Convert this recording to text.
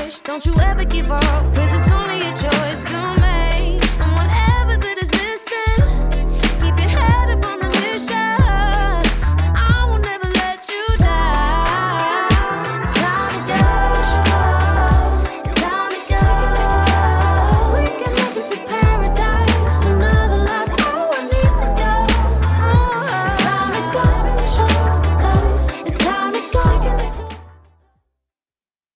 push. Don't you ever give up, cause it's only a choice to